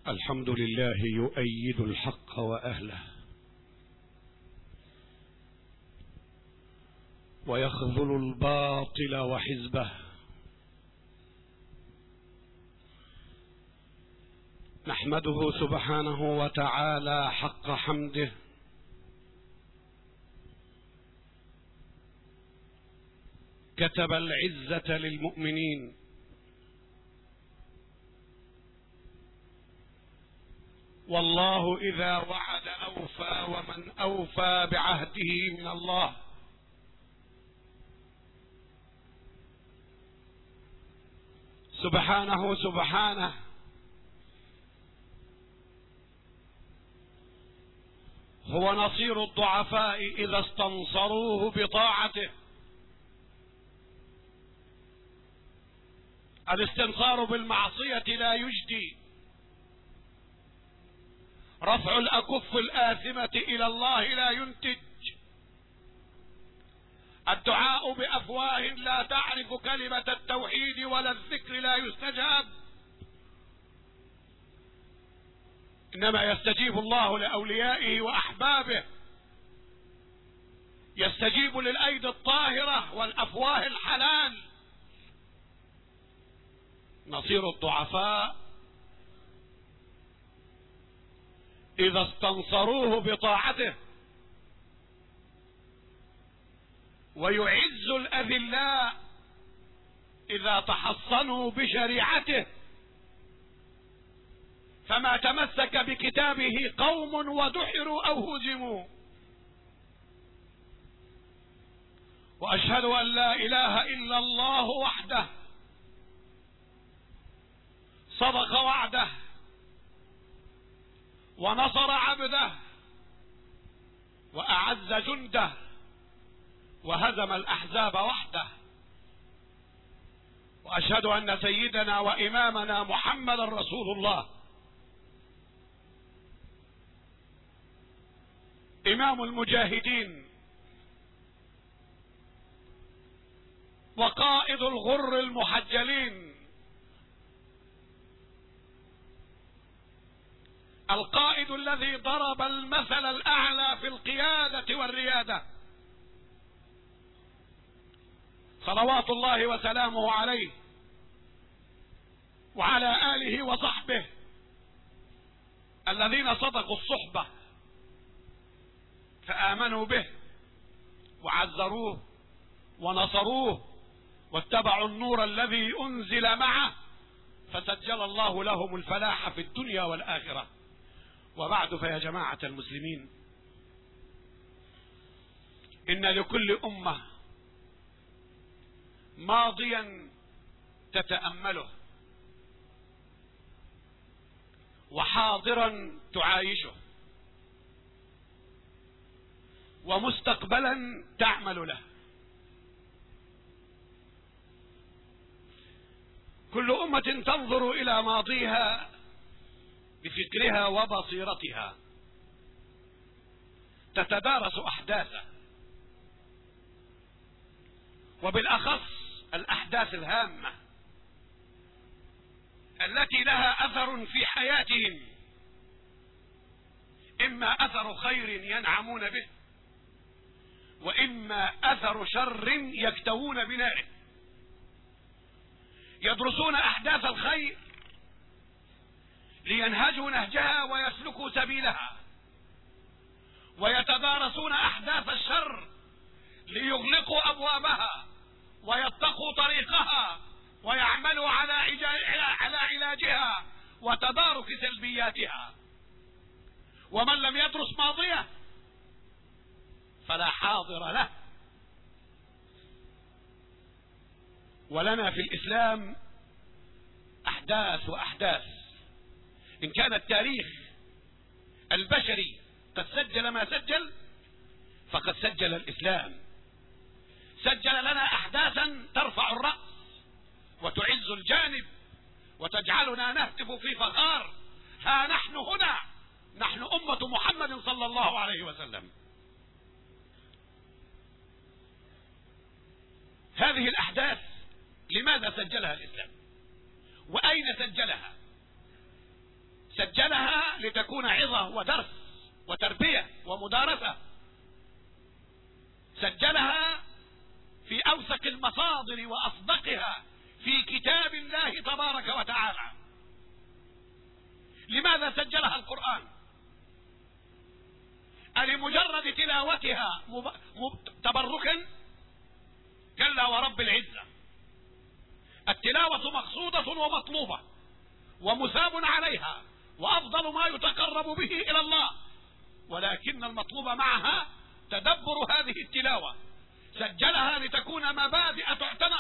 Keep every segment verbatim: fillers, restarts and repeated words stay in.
الحمد لله يؤيد الحق وأهله ويخذل الباطل وحزبه. نحمده سبحانه وتعالى حق حمده، كتب العزة للمؤمنين، والله إذا وعد أوفى، ومن أوفى بعهده من الله. سبحانه سبحانه هو نصير الضعفاء إذا استنصروه بطاعته. الاستنصار بالمعصية لا يجدي، رفع الأكف الآثمة إلى الله لا ينتج، الدعاء بأفواه لا تعرف كلمة التوحيد ولا الذكر لا يستجاب. إنما يستجيب الله لأوليائه وأحبابه، يستجيب للأيدي الطاهرة والأفواه الحلال. نصير الضعفاء إذا استنصروه بطاعته، ويعز الأذلاء إذا تحصنوا بشريعته. فما تمسك بكتابه قوم ودحروا أو هزموا. وأشهد أن لا إله إلا الله وحده صدق وعده ونصر عبده وأعز جنده وهزم الأحزاب وحده. وأشهد أن سيدنا وإمامنا محمد رسول الله، إمام المجاهدين وقائد الغر المحجلين، القائد الذي ضرب المثل الأعلى في القيادة والريادة، صلوات الله وسلامه عليه وعلى آله وصحبه الذين صدقوا الصحبة فآمنوا به وعزروه ونصروه واتبعوا النور الذي أنزل معه، فسجل الله لهم الفلاح في الدنيا والآخرة. وبعد، فيا جماعة المسلمين، إن لكل أمة ماضيا تتأمله، وحاضرا تعايشه، ومستقبلا تعمل له. كل أمة تنظر إلى ماضيها بفكرها وبصيرتها، تتدارس أحداثه، وبالأخص الأحداث الهامة التي لها أثر في حياتهم، إما أثر خير ينعمون به، وإما أثر شر يكتوون بناره. يدرسون أحداث الخير لينهجوا نهجها ويسلكوا سبيلها، ويتدارسون أحداث الشر ليغلقوا أبوابها ويتقوا طريقها ويعملوا على على علاجها وتدارك سلبياتها. ومن لم يدرس ماضيه فلا حاضر له. ولنا في الإسلام أحداث وأحداث. إن كان التاريخ البشري قد سجل ما سجل، فقد سجل الإسلام، سجل لنا أحداثا ترفع الرأس وتعز الجانب وتجعلنا نهتف في فخار: ها نحن هنا، نحن أمة محمد صلى الله عليه وسلم. هذه الأحداث لماذا سجلها الإسلام؟ وأين سجلها؟ سجلها لتكون عظة ودرس وتربية ومدارسة، سجلها في أوثق المصادر وأصدقها في كتاب الله تبارك وتعالى. لماذا سجلها القرآن؟ ألمجرد تلاوتها تبركا؟ كلا ورب العزة، التلاوة مقصودة ومطلوبة ومثاب عليها وأفضل ما يتقرب به إلى الله، ولكن المطلوب معها تدبر هذه التلاوة. سجلها لتكون مبادئ تعتنق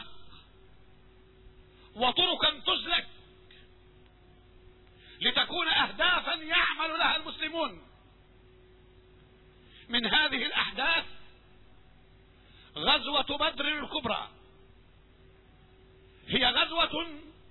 وطرقا تسلك، لتكون أهدافا يعمل لها المسلمون. من هذه الأحداث غزوة بدر الكبرى، هي غزوة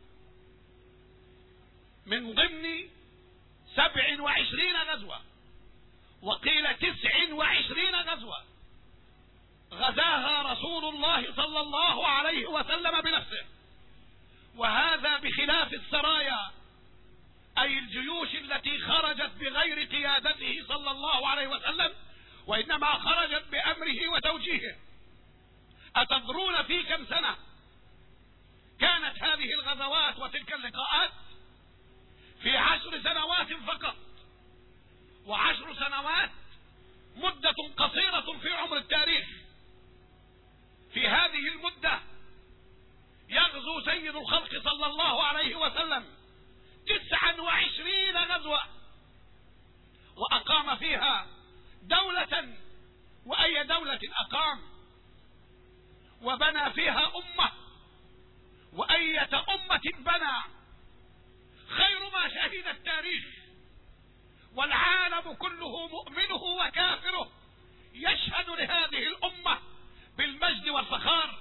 من ضمن سبع وعشرين غزوة، وقيل تسع وعشرين غزوة غزاها رسول الله صلى الله عليه وسلم بنفسه، وهذا بخلاف السرايا أي الجيوش التي خرجت بغير قيادته صلى الله عليه وسلم، وإنما خرجت بأمره وتوجيهه. أتدرون في كم سنة كانت هذه الغزوات وتلك اللقاءات؟ في عشر سنوات فقط، وعشر سنوات مدة قصيرة في عمر التاريخ. في هذه المدة يغزو سيد الخلق صلى الله عليه وسلم تسعا وعشرين غزوة، وأقام فيها دولة. وأي دولة أقام؟ وبنى فيها أمة. وأية أمة بنى؟ خير ما شهد التاريخ، والعالم كله مؤمنه وكافره يشهد لهذه الأمة بالمجد والفخار.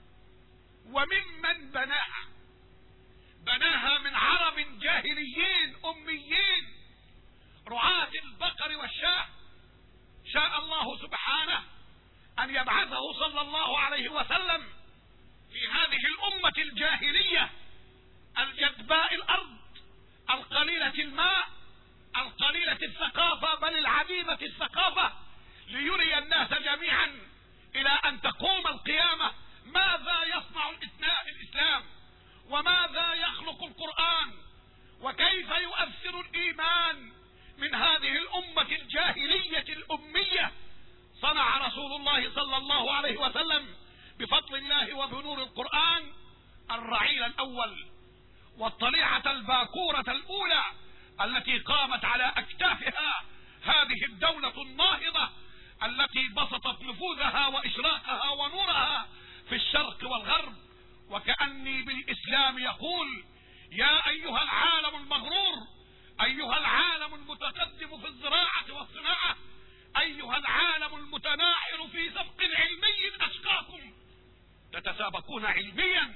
وممن بناها؟ بناها من عرب جاهليين أميين رعاة البقر والشاة. شاء الله سبحانه أن يبعثه صلى الله عليه وسلم في هذه الأمة الجاهلية الجدباء الأرض، القليلة الماء، القليلة الثقافة، بل العديمة الثقافة، ليري الناس جميعا إلى أن تقوم القيامة ماذا يصنع الإسلام، وماذا يخلق القرآن، وكيف يؤثر الإيمان من هذه الأمة الجاهلية الأمية. صنع رسول الله صلى الله عليه وسلم بفضل الله وبنور القرآن الرعيل الأول والطليعة الباكورة الأولى التي قامت على أكتافها هذه الدولة الناهضة التي بسطت نفوذها وإشراقها ونورها في الشرق والغرب. وكأني بالإسلام يقول: يا أيها العالم المغرور، أيها العالم المتقدم في الزراعة والصناعة، أيها العالم المتناحر في سبق علمي أشقاكم، تتسابقون علميا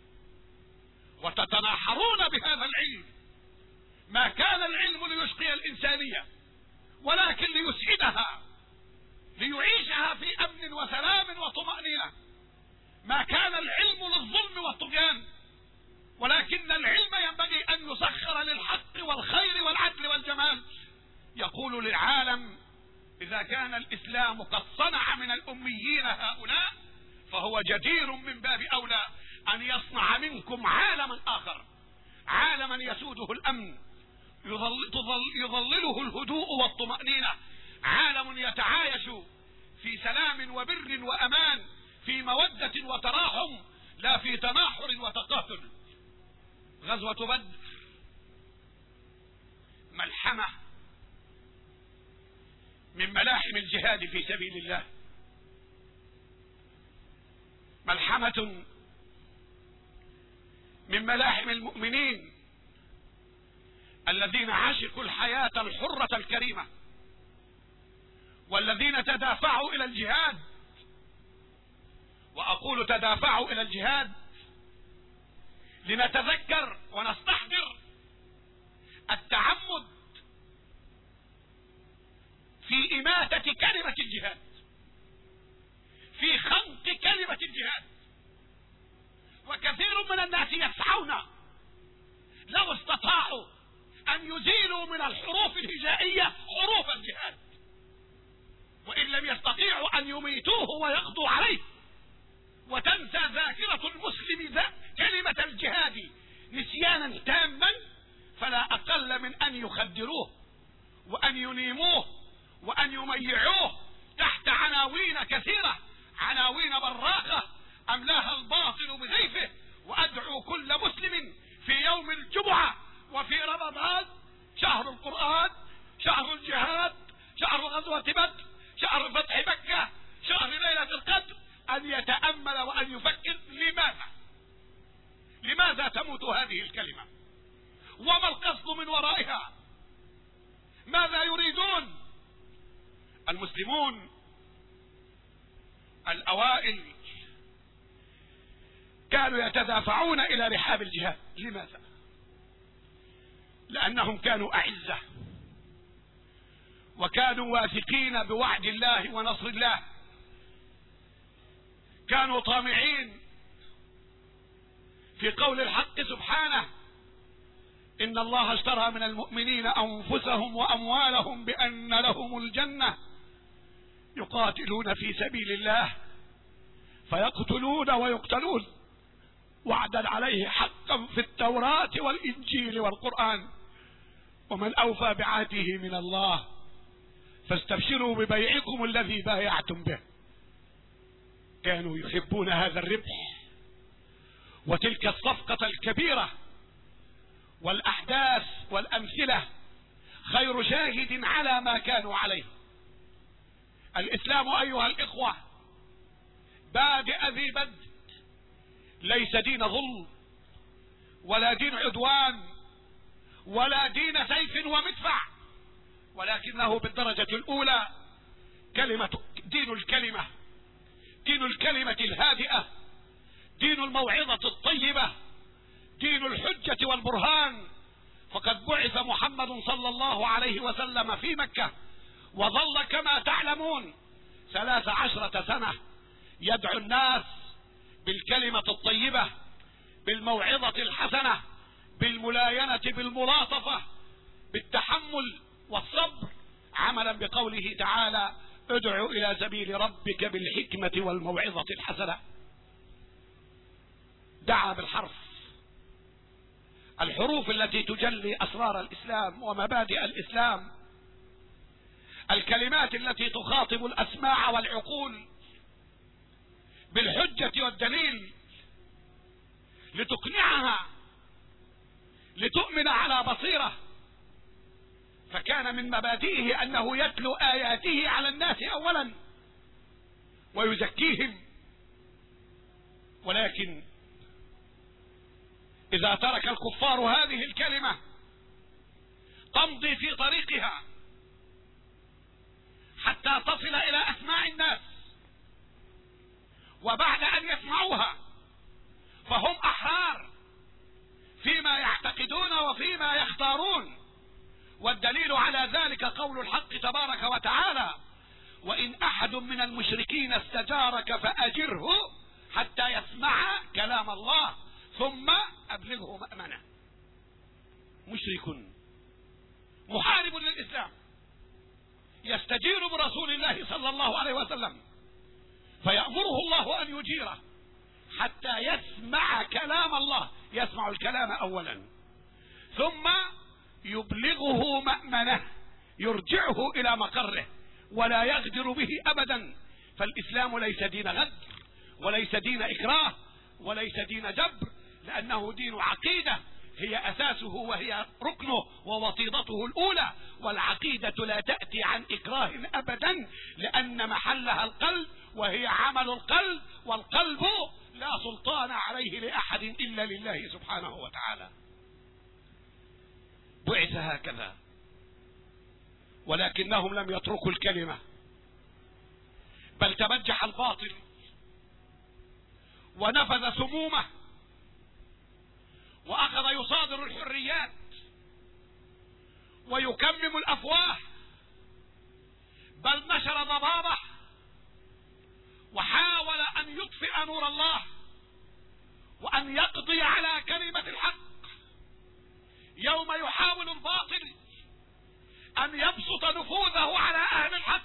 وتتناحرون بهذا العلم. ما كان العلم ليشقي الإنسانية، ولكن ليسعدها، ليعيشها في أمن وسلام وطمأنينة. ما كان العلم للظلم والطغيان، ولكن العلم ينبغي أن يسخر للحق والخير والعدل والجمال. يقول للعالم: إذا كان الإسلام قد صنع من الأميين هؤلاء، فهو جدير من باب أولى أن يصنع منكم عالما آخر، عالما يسوده الأمن، يظل تظل يظلله الهدوء والطمأنينة، عالم يتعايش في سلام وبر وأمان، في مودة وتراحم، لا في تناحر وتقاتل. غزوة بدر ملحمة من ملاحم الجهاد في سبيل الله، ملحمة من ملاحم المؤمنين الذين عاشقوا الحياة الحرة الكريمة، والذين تدافعوا إلى الجهاد. وأقول تدافعوا إلى الجهاد لنتذكر ونستحضر التعمد في إماتة كلمة الجهاد، في خنق كلمة الجهاد. وكثير من الناس يسعون لو استطاعوا أن يزيلوا تعتبر الحروف الهجائية حروف الجهاد، وإن لم يستطيعوا أن يميتوه ويقضوا عليه. وتنسى ذاكرة المسلم كلمة الجهاد نسيانا تاما، فلا أقل من أن يخدروه وأن ينيموه وأن يميعوه تحت عناوين كثيرة، عناوين براقة أملاها الباطل بغيثه. وأدعو كل مسلم في يوم الجمعة وفي رمضان، شهر القرآن، شهر الجهاد، شهر غزوة بدر، شهر فتح مكة، شهر ليلة القدر، أن يتأمل وأن يفكر لماذا لماذا تموت هذه الكلمة، وما القصد من ورائها، ماذا يريدون المسلمون الأوائل. كانوا يتدافعون إلى رحاب الجهاد. لماذا؟ لأنهم كانوا أعزة، وكانوا واثقين بوعد الله ونصر الله، كانوا طامعين في قول الحق سبحانه: إن الله اشترى من المؤمنين أنفسهم وأموالهم بأن لهم الجنة يقاتلون في سبيل الله فيقتلون ويقتلون وعدا عليه حقا في التوراة والإنجيل والقرآن، ومن أوفى بعهده من الله فاستبشروا ببيعكم الذي بايعتم به. كانوا يحبون هذا الربح وتلك الصفقة الكبيرة، والأحداث والأمثلة خير شاهد على ما كانوا عليه. الإسلام أيها الإخوة بادئ ذي بدء، ليس دين ظلم ولا دين عدوان ولا دين سيف ومدفع، ولكنه بالدرجة الأولى كلمة دين الكلمة، دين الكلمة الهادئة، دين الموعظة الطيبة، دين الحجة والبرهان. فقد بعث محمد صلى الله عليه وسلم في مكة، وظل كما تعلمون ثلاث عشرة سنة يدعو الناس بالكلمة الطيبة، بالموعظة الحسنة، بالملاينة، بالملاطفة، بالتحمل والصبر، عملا بقوله تعالى: ادع إلى سبيل ربك بالحكمة والموعظة الحسنة. دعا بالحرف، الحروف التي تجلي أسرار الإسلام ومبادئ الإسلام، الكلمات التي تخاطب الأسماع والعقول بالحجة والدليل لتقنعها، لتؤمن على بصيرة. فكان من مبادئه أنه يتلو آياته على الناس أولا ويزكيهم. ولكن إذا ترك الكفار هذه الكلمة تمضي في طريقها حتى تصل إلى أسماع الناس، وبعد أن يسمعوها فهم أحرار فيما يعتقدون وفيما يختارون. والدليل على ذلك قول الحق تبارك وتعالى: وإن أحد من المشركين استجارك فأجره حتى يسمع كلام الله ثم أبلغه مأمنه. مشرك محارب للإسلام يستجير برسول الله صلى الله عليه وسلم، فيأمره الله أن يجيره حتى يسمع كلام الله، يسمع الكلام أولا، ثم يبلغه مأمنه، يرجعه إلى مقره ولا يغدر به أبدا. فالإسلام ليس دين غدر وليس دين إكراه وليس دين جبر، لأنه دين عقيدة هي أساسه وهي ركنه ووطيدته الأولى. والعقيدة لا تأتي عن إكراه أبدا، لأن محلها القلب وهي عمل القلب، والقلب لا سلطان عليه لأحد إلا لله سبحانه وتعالى. بعث هكذا، ولكنهم لم يتركوا الكلمة، بل تبجح الباطل ونفذ سمومه وأخذ يصادر الحريات ويكمم الأفواه، بل نشر ضبابه وحاول أن يطفئ نور الله وأن يقضي على كلمة الحق. يوم يحاول الباطل أن يبسط نفوذه على أهل الحق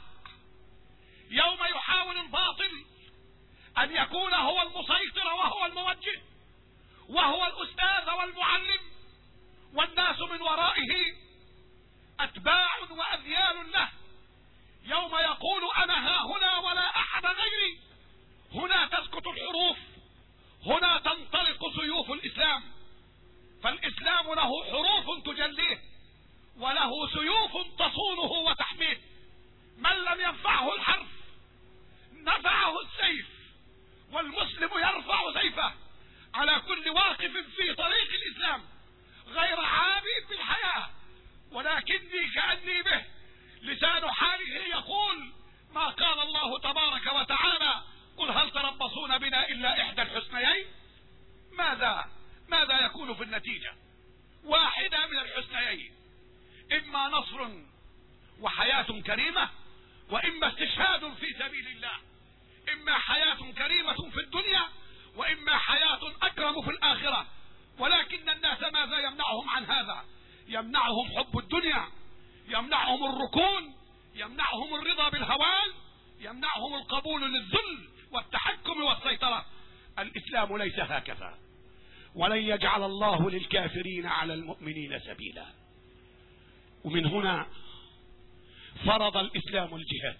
يوم يحاول الباطل أن يكون هو المسيطر وهو الموجه وهو الأستاذ والمعلم، والناس من ورائه أتباع وأذيال له. يوم يقول أنا ها هنا ولا أحد غيري، هنا تسكت الحروف، هنا تنطلق سيوف الإسلام. فالإسلام له حروف تجليه وله سيوف تصونه وتحميه. من لم ينفعه الحرف نفعه السيف، والمسلم يرفع سيفه على كل واقف في طريق الإسلام غير عابئ في الحياة، ولكني كأني به لسان حاله يقول ما قال الله تبارك وتعالى قل هل تربصون بنا إلا إحدى الحسنيين. ماذا ماذا يكون في النتيجة؟ واحدة من الحسنيين، إما نصر وحياة كريمة، وإما استشهاد في سبيل الله. إما حياة كريمة في الدنيا وإما حياة أكرم في الآخرة. ولكن الناس ماذا يمنعهم عن هذا؟ يمنعهم حب الدنيا، يمنعهم الركون، يمنعهم الرضا بالهوان، يمنعهم القبول للذل والتحكم والسيطرة. الإسلام ليس هكذا، ولن يجعل الله للكافرين على المؤمنين سبيلا. ومن هنا فرض الإسلام الجهاد،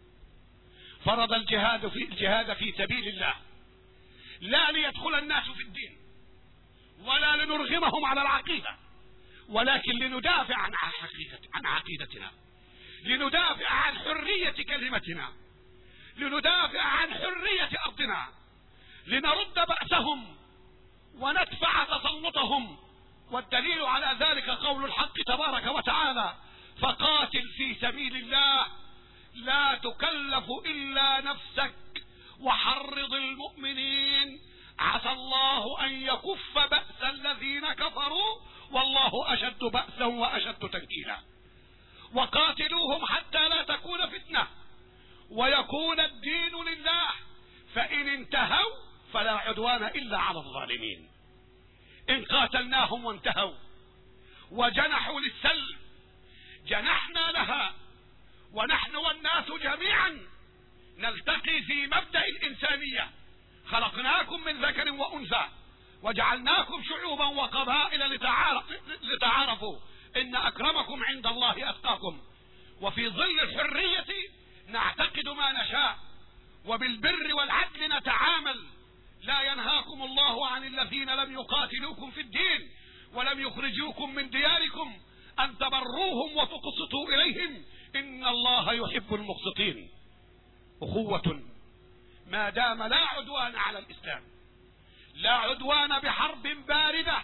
فرض الجهاد في الجهاد في سبيل الله، لا ليدخل الناس في الدين ولا لنرغمهم على العقيدة، ولكن لندافع عن حقيقة عن عقيدتنا، لندافع عن حرية كلمتنا، لندافع عن حرية أرضنا، لنرد بأسهم وندفع تسلطهم. والدليل على ذلك قول الحق تبارك وتعالى فقاتل في سبيل الله لا تكلف إلا نفسك وحرض المؤمنين عسى الله أن يكف بأس الذين كفروا والله أشد بأسا وأشد تنكيلا. وقاتلوهم حتى لا تكون فتنة ويكون الدين لله، فإن انتهوا فلا عدوان إلا على الظالمين. إن قاتلناهم وانتهوا وجنحوا للسلم جنحنا لها، ونحن والناس جميعا نلتقي في مبدأ الإنسانية. خلقناكم من ذكر وأنثى وجعلناكم شعوبا وقبائل لتعارفوا إن أكرمكم عند الله أتقاكم. وفي ظل الحرية نعتقد ما نشاء، وبالبر والعدل نتعامل. لا ينهاكم الله عن الذين لم يقاتلوكم في الدين ولم يخرجوكم من دياركم أن تبروهم وتقسطوا إليهم إن الله يحب المقسطين. أخوة ما دام لا عدوان على الإسلام، لا عدوان بحرب باردة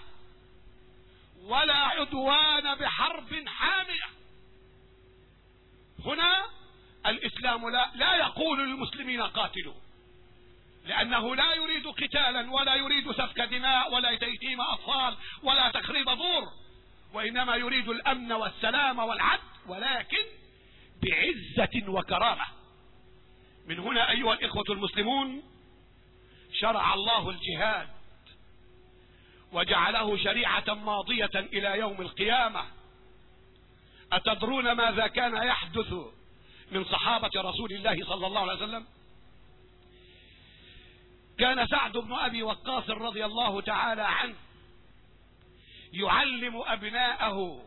ولا عدوان بحرب حامية. هنا الإسلام لا, لا يقول للمسلمين قاتلوا، لأنه لا يريد قتالا ولا يريد سفك دماء ولا تيتيم أطفال ولا تخريب دور، وإنما يريد الأمن والسلام والعدل، ولكن بعزة وكرامة. من هنا أيها الإخوة المسلمون شرع الله الجهاد وجعله شريعة ماضية إلى يوم القيامة. أتدرون ماذا كان يحدث من صحابة رسول الله صلى الله عليه وسلم؟ كان سعد بن أبي وقاص رضي الله تعالى عنه يعلم أبناءه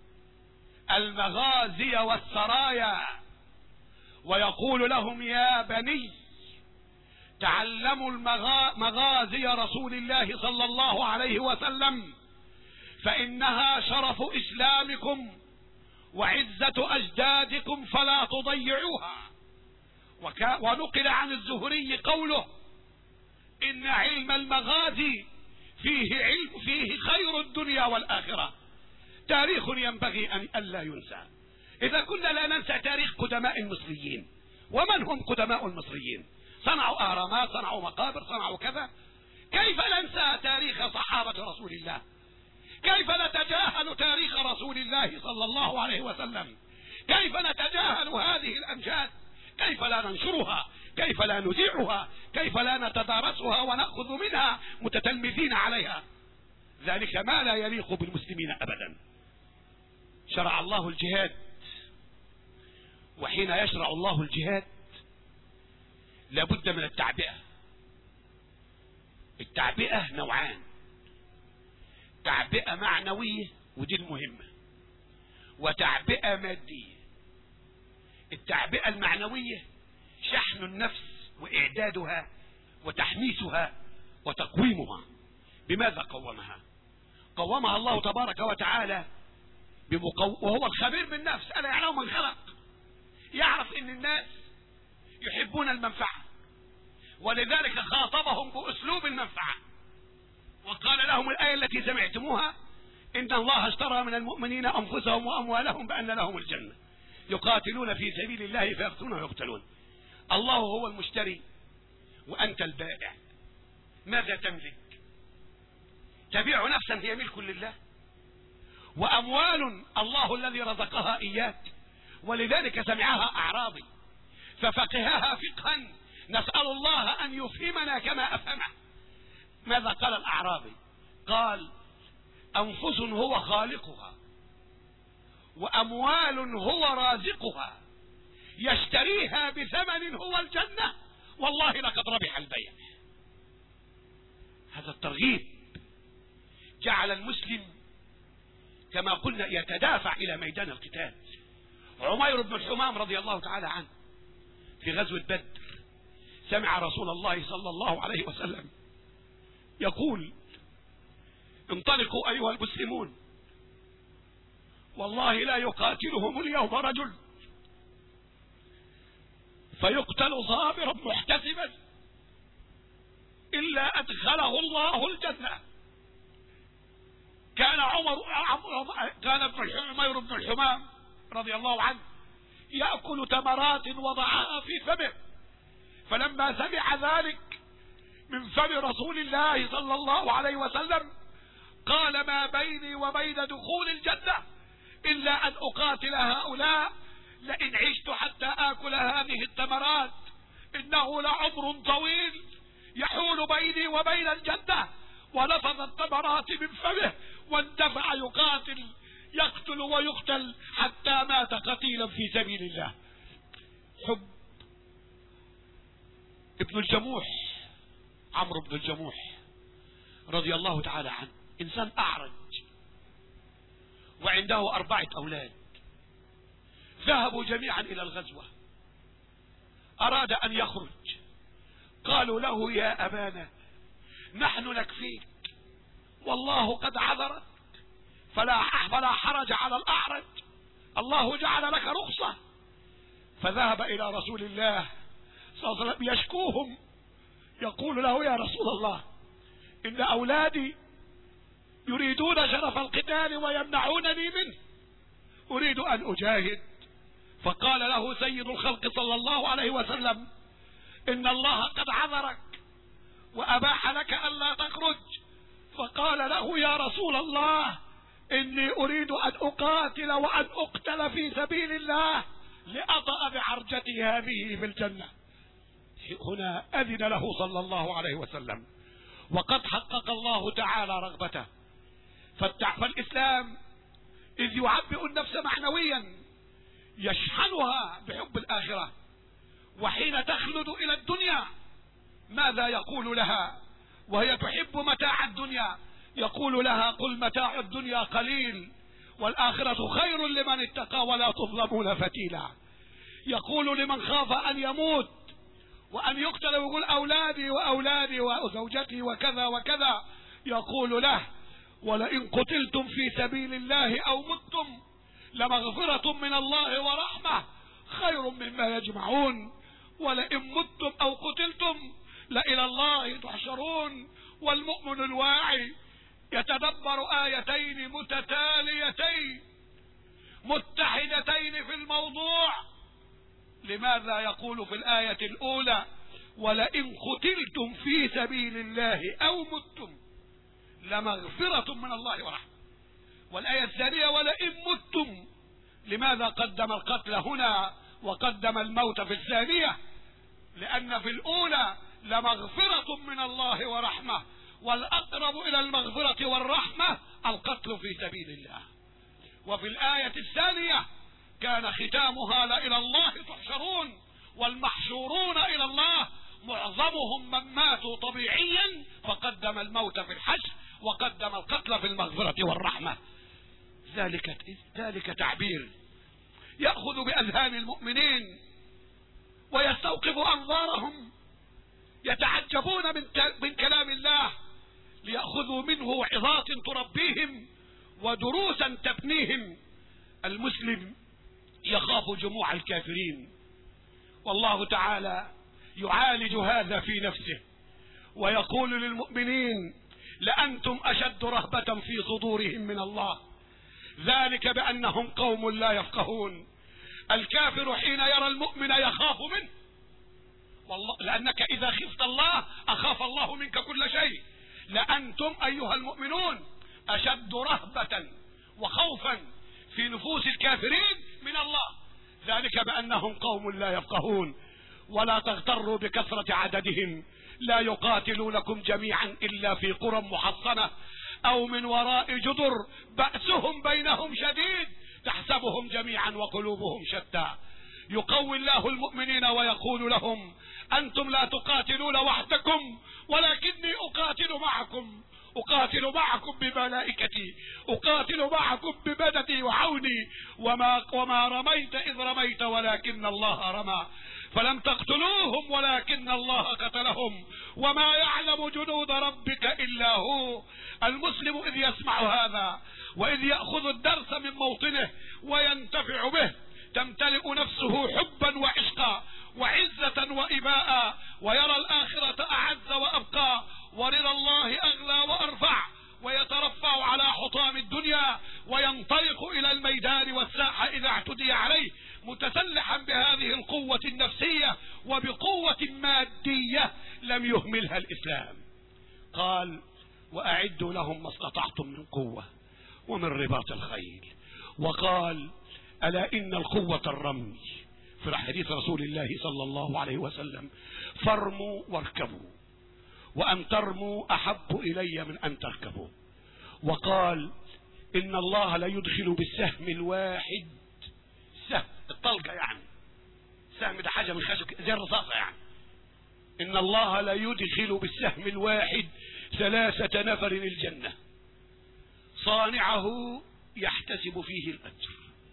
المغازي والسرايا ويقول لهم يا بني تعلموا مغازي رسول الله صلى الله عليه وسلم فإنها شرف إسلامكم وعزة أجدادكم فلا تضيعوها. ونقل عن الزهري قوله إن علم المغازي فيه علم فيه خير الدنيا والآخرة. تاريخ ينبغي أن ألا ينسى. إذا كنا لا ننسى تاريخ قدماء المصريين، ومن هم قدماء المصريين؟ صنعوا أهرامات، صنعوا مقابر، صنعوا كذا. كيف ننسى تاريخ صحابة رسول الله؟ كيف نتجاهل تاريخ رسول الله صلى الله عليه وسلم؟ كيف نتجاهل هذه الأمجاد؟ كيف لا ننشرها؟ كيف لا نذيعها؟ كيف لا نتدارسها ونأخذ منها متتلمذين عليها؟ ذلك ما لا يليق بالمسلمين أبدا. شرع الله الجهاد وحين يشرع الله الجهاد لابد من التعبئة. التعبئة نوعان: تعبئة معنوية ودي المهمة، وتعبئة مادية. التعبئة المعنوية شحن النفس وإعدادها وتحميسها وتقويمها. بماذا قومها؟ قومها الله تبارك وتعالى بمقو... وهو الخبير بالنفس. ألا يعلم من خلق، يعرف ان الناس يحبون المنفعة، ولذلك خاطبهم بأسلوب المنفعة وقال لهم الآية التي سمعتموها: إن الله اشترى من المؤمنين أنفسهم وأموالهم بأن لهم الجنة يقاتلون في سبيل الله فيقتلون ويقتلون. الله هو المشتري وأنت البائع. ماذا تملك؟ تبيع نفسا هي ملك لله، وأموال الله الذي رزقها إياك، ولذلك سمعها أعراضي ففقهها فقها نسأل الله أن يفهمنا كما أفهمه. ماذا قال الأعرابي؟ قال: أنفس هو خالقها وأموال هو رازقها يشتريها بثمن هو الجنة والله لقد ربح البيع. هذا الترغيب جعل المسلم كما قلنا يتدافع إلى ميدان القتال. عمير بن الحمام رضي الله تعالى عنه في غزوة بدر سمع رسول الله صلى الله عليه وسلم يقول: انطلقوا أيها المسلمون، والله لا يقاتلهم اليوم رجل فيقتل صابرا محتسبا إلا أدخله الله الجنة. كان عمر كان ابن عمير بن الحمام رضي الله عنه يأكل تمرات وضعها في فمه، فلما سمع ذلك من فم رسول الله صلى الله عليه وسلم قال: ما بيني وبين دخول الجنة إلا أن أقاتل هؤلاء، لئن عشت حتى آكل هذه التمرات إنه لعمر طويل يحول بيني وبين الجنة. ونفض التمرات من فمه واندفع يقاتل يقتل ويقتل حتى مات قتيلا في سبيل الله. حب ابن الجموح، عمرو بن الجموح رضي الله تعالى عنه، إنسان أعرج وعنده أربعة أولاد، ذهبوا جميعا إلى الغزوة، أراد أن يخرج، قالوا له: يا أبانا نحن نكفيك والله قد عذرك، فلا فلا حرج على الأعرج، الله جعل لك رخصة. فذهب إلى رسول الله صلى الله عليه وسلم يشكوهم، يقول له: يا رسول الله إن أولادي يريدون شرف القتال ويمنعونني منه، أريد أن أجاهد. فقال له سيد الخلق صلى الله عليه وسلم: إن الله قد عذرك وأباح لك ألا تخرج. فقال له: يا رسول الله إني أريد أن أقاتل وأن أقتل في سبيل الله لأطأ بعرجتي هذه في الجنة. هنا أذن له صلى الله عليه وسلم، وقد حقق الله تعالى رغبته. فالإسلام إذ يعبئ النفس معنويا يشحنها بحب الآخرة، وحين تخلد إلى الدنيا ماذا يقول لها وهي تحب متاع الدنيا؟ يقول لها: قل متاع الدنيا قليل والآخرة خير لمن اتقى ولا تظلمون فتيلا. يقول لمن خاف أن يموت وأن يقتل ويقول أولادي وأولادي وزوجتي وكذا وكذا، يقول له: ولئن قتلتم في سبيل الله أو متم لمغفرة من الله ورحمة خير مما يجمعون، ولئن متم أو قتلتم لإلى الله تحشرون. والمؤمن الواعي يتدبر آيتين متتاليتين متحدتين في الموضوع. لماذا يقول في الآية الأولى: ولئن قتلتم في سبيل الله أو متم لمغفرة من الله ورحمة؟ والآية الثانية: ولئن متم. لماذا قدم القتل هنا وقدم الموت في الثانية؟ لأن في الأولى لمغفرة من الله ورحمة، والأقرب إلى المغفرة والرحمة القتل في سبيل الله. وفي الآية الثانية كان ختامها لإلى الله تحشرون، والمحشورون إلى الله معظمهم من ماتوا طبيعيا فقدم الموت في الحشر وقدم القتل في المغفرة والرحمة. ذلك ذلك تعبير يأخذ بأذهان المؤمنين ويستوقف أنظارهم، يتعجبون من, من كلام الله ليأخذوا منه عظات تربيهم ودروسا تبنيهم. المسلم يخاف جموع الكافرين، والله تعالى يعالج هذا في نفسه ويقول للمؤمنين: لأنتم أشد رهبة في صدورهم من الله، ذلك بأنهم قوم لا يفقهون. الكافر حين يرى المؤمن يخاف منه، والله لأنك إذا خفت الله أخاف الله منك كل شيء. لأنتم أيها المؤمنون أشد رهبة وخوفا في نفوس الكافرين من الله، ذلك بأنهم قوم لا يفقهون. ولا تغتروا بكثرة عددهم، لا يقاتلونكم جميعا إلا في قرى محصنة أو من وراء جدر بأسهم بينهم شديد تحسبهم جميعا وقلوبهم شتى. يقوي الله المؤمنين ويقول لهم: أنتم لا تقاتلون وحدكم ولكني أقاتل معكم، أقاتل معكم بملائكتي، أقاتل معكم بمددي وعوني، وما, وما رميت إذ رميت ولكن الله رمى، فلم تقتلوهم ولكن الله قتلهم، وما يعلم جنود ربك إلا هو. المسلم إذ يسمع هذا وإذ يأخذ الدرس من موطنه وينتفع به تمتلئ نفسه حبا وعشقا وعزة وإباء، ويرى الآخرة أعز وأبقى، ورضا الله أغلى وأرفع، ويترفع على حطام الدنيا وينطلق إلى الميدان والساحة إذا اعتدي عليه متسلحا بهذه القوة النفسية وبقوة مادية لم يهملها الإسلام. قال: وأعدوا لهم ما استطعتم من قوة ومن رباط الخيل. وقال: ألا إن القوة الرمي، في حديث رسول الله صلى الله عليه وسلم: فرموا واركبوا، وأن ترموا أحب إلي من أن تركبوا. وقال: إن الله لا يدخل بالسهم الواحد، سهم الطلقة يعني، سهم ده حاجة من خشب زي الرصاصة يعني، إن الله لا يدخل بالسهم الواحد ثلاثة نفر الجنة، صانعه يحتسب فيه الأجر،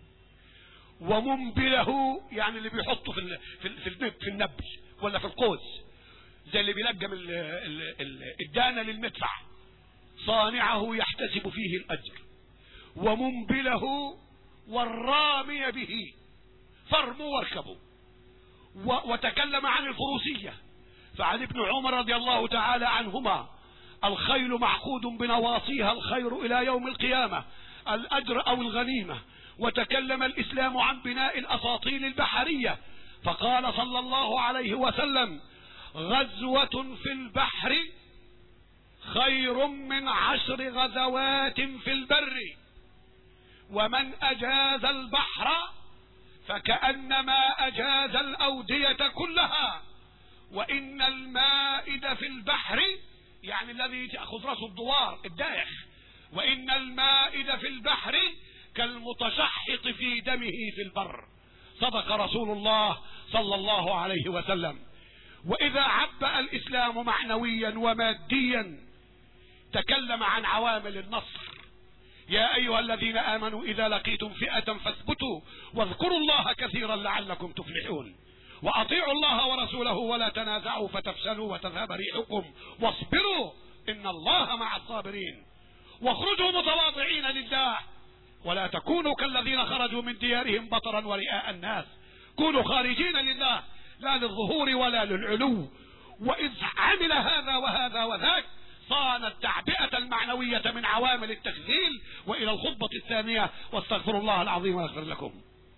ومنبله يعني اللي بيحطه في في في النبل ولا في القوس زي اللي بيلجم الدانة للمدفع، صانعه يحتسب فيه الأجر، ومنبله والرامي به. فرموا واركبوا. وتكلم عن الفروسية، فعن ابن عمر رضي الله تعالى عنهما: الخيل معقود بنواصيها الخير إلى يوم القيامة، الأجر أو الغنيمة. وتكلم الإسلام عن بناء الأساطيل البحرية، فقال صلى الله عليه وسلم: غزوة في البحر خير من عشر غزوات في البر، ومن أجاز البحر فكأنما أجاز الأودية كلها، وإن المائد في البحر يعني الذي تأخذ رأس الدوار الدايخ، وإن المائد في البحر كالمتشحط في دمه في البر. صدق رسول الله صلى الله عليه وسلم. وإذا عبأ الإسلام معنويا وماديا تكلم عن عوامل النصر: يا أيها الذين آمنوا إذا لقيتم فئة فاثبتوا واذكروا الله كثيرا لعلكم تفلحون، وأطيعوا الله ورسوله ولا تنازعوا فتفشلوا وتذهب ريحكم واصبروا إن الله مع الصابرين، واخرجوا متواضعين لله ولا تكونوا كالذين خرجوا من ديارهم بطرا ورئاء الناس، كونوا خارجين لله لا للظهور ولا للعلو. وإذ عمل هذا وهذا وذاك صان التعبئة المعنوية من عوامل التخذيل. وإلى الخطبة الثانية، واستغفر الله العظيم ويغفر لكم.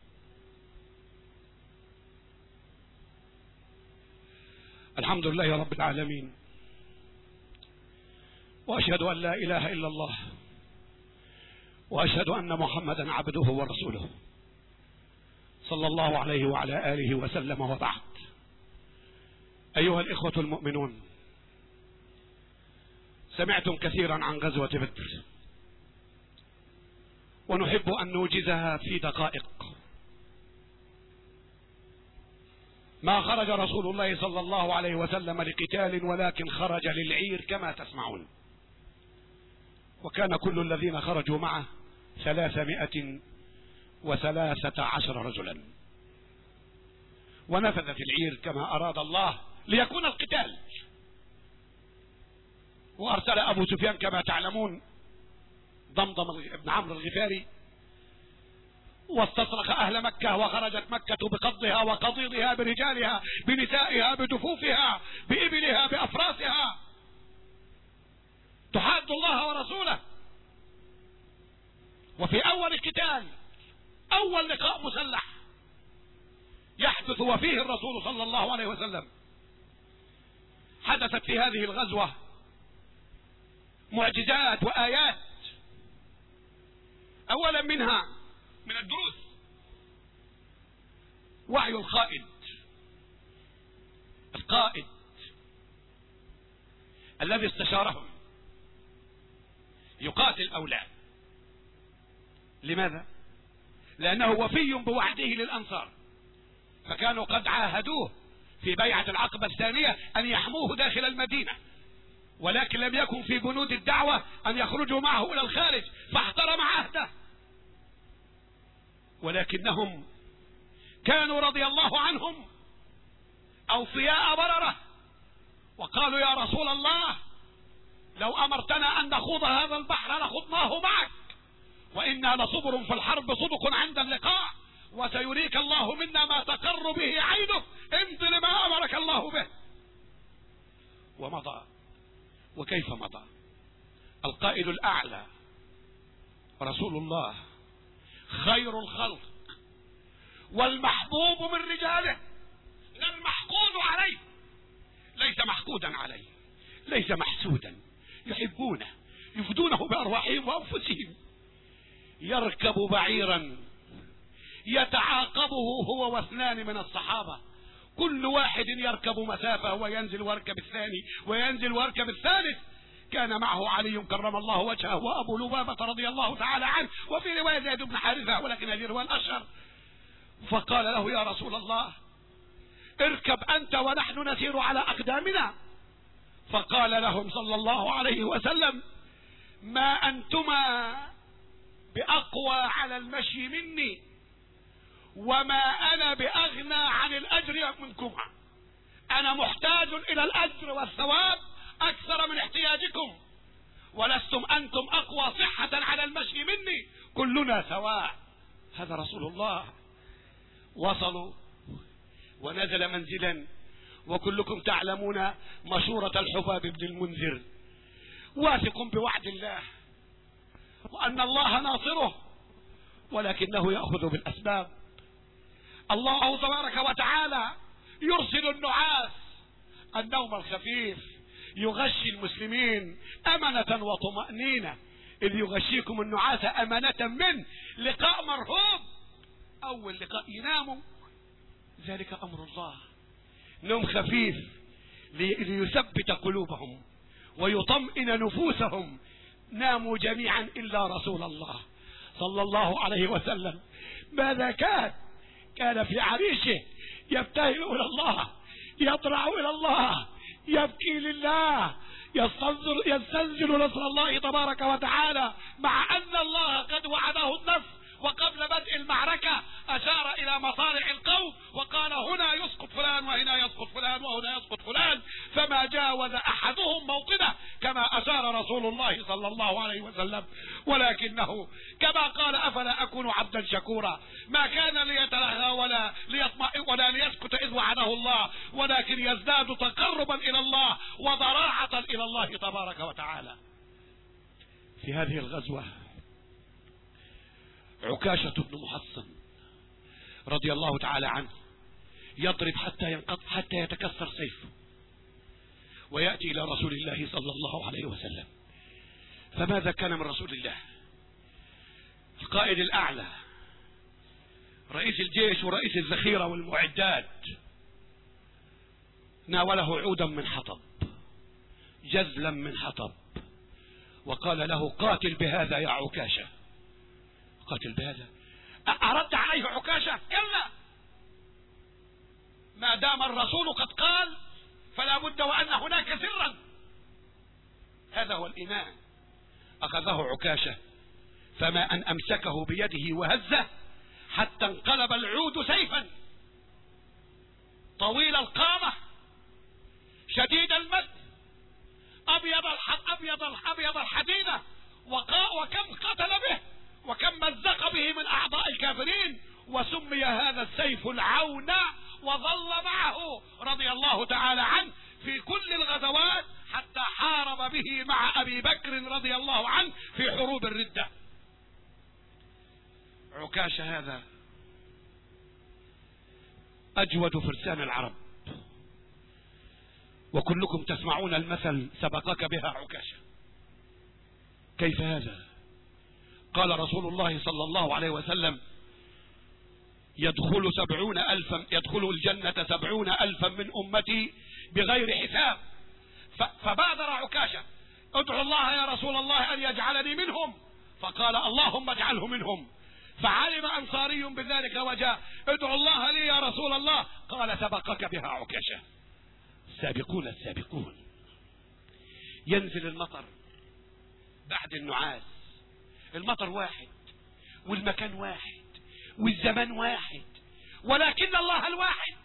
الحمد لله رب العالمين، وأشهد أن لا إله إلا الله، وأشهد أن محمدا عبده ورسوله صلى الله عليه وعلى آله وسلم. وبعد، أيها الإخوة المؤمنون، سمعتم كثيرا عن غزوة بدر، ونحب أن نوجزها في دقائق ما خرج رسول الله صلى الله عليه وسلم لقتال ولكن خرج للعير كما تسمعون. وكان كل الذين خرجوا معه ثلاثمائة وثلاثة عشر رجلا، ونفذت العير كما أراد الله ليكون القتال. وأرسل أبو سفيان كما تعلمون ضمضم بن عمرو الغفاري، واستصرخ أهل مكة، وخرجت مكة بقضها وقضيضها برجالها بنسائها بدفوفها بإبلها بأفراسها تحاد الله ورسوله. وفي أول قتال، أول لقاء مسلح يحدث وفيه الرسول صلى الله عليه وسلم، حدثت في هذه الغزوة معجزات وآيات. أولا منها من الدروس وعي القائد القائد الذي استشارهم يقاتل أو لا. لماذا؟ لأنه وفي بوعده للأنصار، فكانوا قد عاهدوه في بيعة العقبة الثانية أن يحموه داخل المدينة، ولكن لم يكن في بنود الدعوة أن يخرجوا معه إلى الخارج، فاحترم عهده. ولكنهم كانوا رضي الله عنهم أوفياء بررة، وقالوا يا رسول الله لو أمرتنا أن نخوض هذا البحر لخضناه معك، وإنا لصبر في الحرب صدق عند اللقاء، وسيريك الله منا ما تقر به عينك، امض لما أمرك الله به. ومضى. وكيف مضى؟ القائد الأعلى رسول الله خير الخلق والمحبوب من رجاله، المحقود عليه، ليس محقودا عليه، ليس محسودا، يحبونه يفدونه بأرواحهم وأنفسهم. يركب بعيرا يتعاقبه هو واثنان من الصحابة، كل واحد يركب مسافة وينزل ويركب الثاني وينزل ويركب الثالث. كان معه علي كرم الله وجهه وأبو لبابة رضي الله تعالى عنه، وفي رواية زيد بن حارثة، ولكن هذه الرواية الأشهر. فقال له يا رسول الله اركب أنت ونحن نسير على أقدامنا. فقال لهم صلى الله عليه وسلم ما أنتما بأقوى على المشي مني، وما أنا بأغنى عن الأجر منكما. أنا محتاج إلى الأجر والثواب أكثر من احتياجكم، ولستم أنتم أقوى صحة على المشي مني، كلنا سواء. هذا رسول الله. وصلوا ونزل منزلا، وكلكم تعلمون مشورة الحباب بن المنذر، واثق بوعد الله وأن الله ناصره، ولكنه يأخذ بالأسباب. الله تبارك وتعالى يرسل النعاس النوم الخفيف يغشي المسلمين أمنة وطمأنينة، إذ يغشيكم النعاس أمنة من لقاء مرهوب. أول لقاء يناموا، ذلك أمر الله، نوم خفيف ليثبت قلوبهم ويطمئن نفوسهم. ناموا جميعا إلا رسول الله صلى الله عليه وسلم. ماذا كان؟ كان في عريشه يبتهل إلى الله، يضرع إلى الله، يبكي لله، يستنزل, يستنزل نصر الله تبارك وتعالى، مع أن الله قد وعده النصر. وقبل بدء المعركة أشار إلى مصارع القوم وقال هنا يسقط فلان وهنا يسقط فلان وهنا يسقط فلان، فما جاوز أحدهم موطنه كما أشار رسول الله صلى الله عليه وسلم. ولكنه كما قال أفلا أكون عبدا شكورا، ما كان ليتلهى ولا ليطمئن ولا ليسكت إذ وعده الله، ولكن يزداد تقربا إلى الله وضراعة إلى الله تبارك وتعالى. في هذه الغزوة عكاشة بن محصن رضي الله تعالى عنه يضرب حتى ينقطع حتى يتكسر سيفه، ويأتي إلى رسول الله صلى الله عليه وسلم. فماذا كان من رسول الله؟ القائد الأعلى، رئيس الجيش ورئيس الذخيرة والمعدات، ناوله عودا من حطب، جزلا من حطب، وقال له قاتل بهذا يا عكاشة. قاتل بهذا؟ أردت عليه عكاشة؟ إلا ما دام الرسول قد قال فلا بد وأن هناك سرا. هذا هو الإيمان. أخذه عكاشة فما أن أمسكه بيده وهزه حتى انقلب العود سيفا طويل القامة شديد المد أبيض أبيض أبيض الحديدة، وكم قتل به وكم مزق به من أعضاء الكافرين، وسمي هذا السيف العون، وظل معه رضي الله تعالى عنه في كل الغزوات حتى حارب به مع أبي بكر رضي الله عنه في حروب الردة. عكاشة هذا أجود فرسان العرب، وكلكم تسمعون المثل سبقك بها عكاشة. كيف هذا؟ قال رسول الله صلى الله عليه وسلم يدخل سبعون ألفا يدخل الجنة سبعون ألفا من أمتي بغير حساب. فبادر عكاشة ادعو الله يا رسول الله أن يجعلني منهم، فقال اللهم اجعله منهم. فعلم أنصاري بذلك وجاء ادعو الله لي يا رسول الله، قال سبقك بها عكاشة. السابقون السابقون. ينزل المطر بعد النعاس، المطر واحد والمكان واحد والزمان واحد، ولكن الله الواحد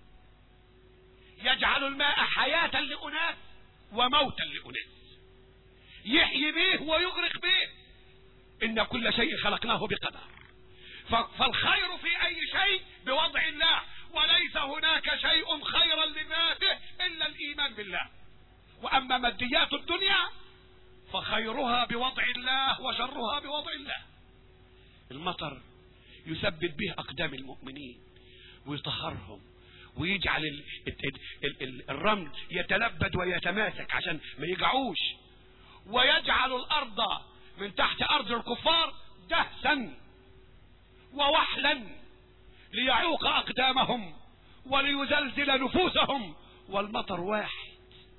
يجعل الماء حياة لأناس وموتا لأناس، يحيي به ويغرق به. إن كل شيء خلقناه بقدر، فالخير في أي شيء بوضع الله، وليس هناك شيء خيرا لذاته إلا الإيمان بالله. وأما ماديات الدنيا فخيرها بوضع الله وشرها بوضع الله. المطر يثبت به أقدام المؤمنين ويطهرهم ويجعل ال ال ال ال الرمل يتلبد ويتماسك عشان ما يقعوش، ويجعل الأرض من تحت أرض الكفار دهسا ووحلا ليعوق أقدامهم وليزلزل نفوسهم. والمطر واحد،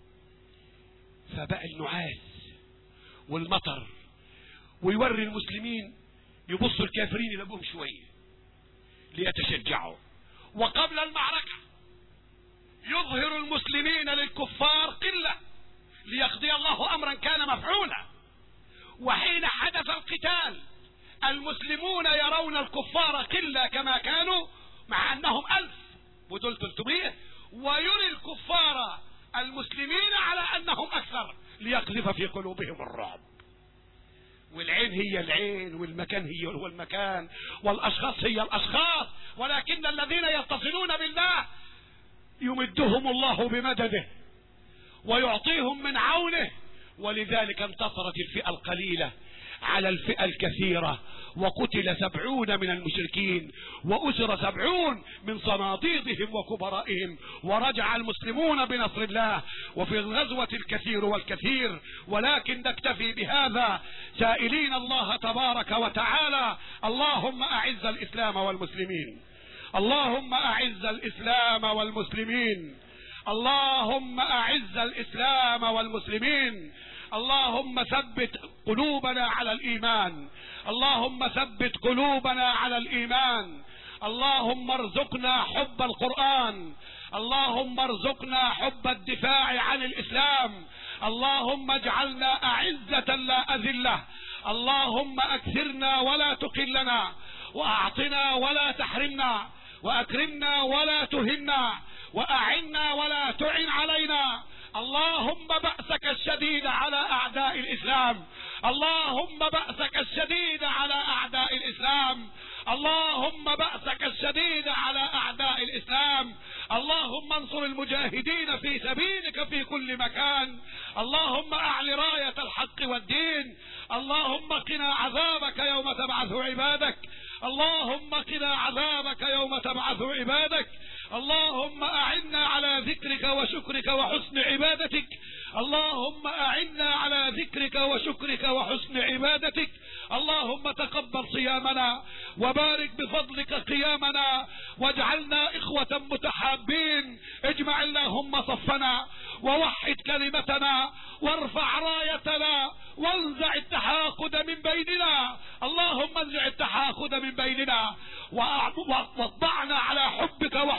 فبقى النعاس والمطر ويوري المسلمين يبصوا الكافرين يلبهم شوية ليتشجعوا. وقبل المعركة يظهر المسلمين للكفار قلة ليقضي الله أمرا كان مفعولا. وحين حدث القتال المسلمون يرون الكفار قلة كما كانوا مع أنهم ألف ودول ثلاثمائة، ويري الكفار المسلمين على أنهم أكثر ليقذف في قلوبهم الرعب. والعين هي العين والمكان هي هو المكان والأشخاص هي الأشخاص، ولكن الذين يتصلون بالله يمدهم الله بمدده ويعطيهم من عونه. ولذلك انتصرت الفئة القليلة على الفئة الكثيرة، وقتل سبعون من المشركين وأسر سبعون من صناديدهم وكبرائهم، ورجع المسلمون بنصر الله وفي الغزوة الكثير والكثير. ولكن نكتفي بهذا سائلين الله تبارك وتعالى اللهم أعز الإسلام والمسلمين، اللهم أعز الإسلام والمسلمين، اللهم أعز الإسلام والمسلمين، اللهم ثبت قلوبنا على الإيمان، اللهم ثبت قلوبنا على الإيمان، اللهم ارزقنا حب القرآن، اللهم ارزقنا حب الدفاع عن الإسلام، اللهم اجعلنا أعزة لا أذلة، اللهم أكثرنا ولا تقلنا، وأعطنا ولا تحرمنا، وأكرمنا ولا تهنا، وأعنا ولا تعن علينا. اللهم بأسك الشديد على أعداء الإسلام، اللهم بأسك الشديد على أعداء الإسلام، اللهم بأسك الشديد على أعداء الإسلام. اللهم انصر المجاهدين في سبيلك في كل مكان، اللهم أعل راية الحق والدين، اللهم قنا عذابك يوم تبعث عبادك، اللهم قنا عذابك يوم تبعث عبادك. اللهم أعنا على ذكرك وشكرك وحسن عبادتك، اللهم أعنا على ذكرك وشكرك وحسن عبادتك. اللهم تقبل صيامنا وبارك بفضلك قيامنا، واجعلنا إخوة متحابين. اجمع اللهم صفنا ووحد كلمتنا وارفع رايتنا وانزع التحاقد من بيننا، اللهم انزع التحاقد من بيننا واطبعنا على حبك وحب جميع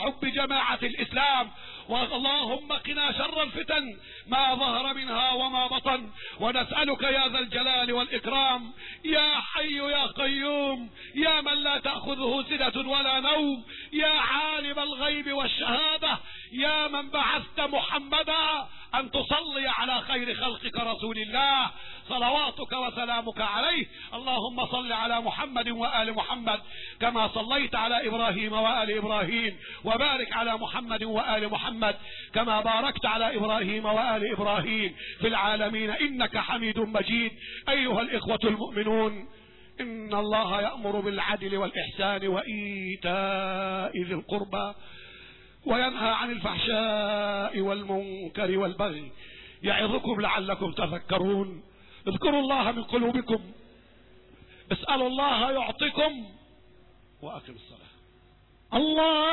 جماعة الإسلام. اللهم قنا شر الفتن ما ظهر منها وما بطن، ونسألك يا ذا الجلال والإكرام يا حي يا قيوم يا من لا تأخذه سنة ولا نوم، يا عالم الغيب والشهادة، يا من بعثت محمدا أن تصلي على خير خلقك رسول الله صلواتك وسلامك عليه. اللهم صل على محمد وآل محمد كما صليت على إبراهيم وآل إبراهيم، وبارك على محمد وآل محمد كما باركت على إبراهيم وآل إبراهيم في العالمين إنك حميد مجيد. أيها الإخوة المؤمنون، إن الله يأمر بالعدل والإحسان وإيتاء ذي القربى وينهى عن الفحشاء والمنكر والبغي يعظكم لعلكم تذكرون. اذكروا الله من قلوبكم، اسألوا الله يعطيكم، وأقم الصلاة. الله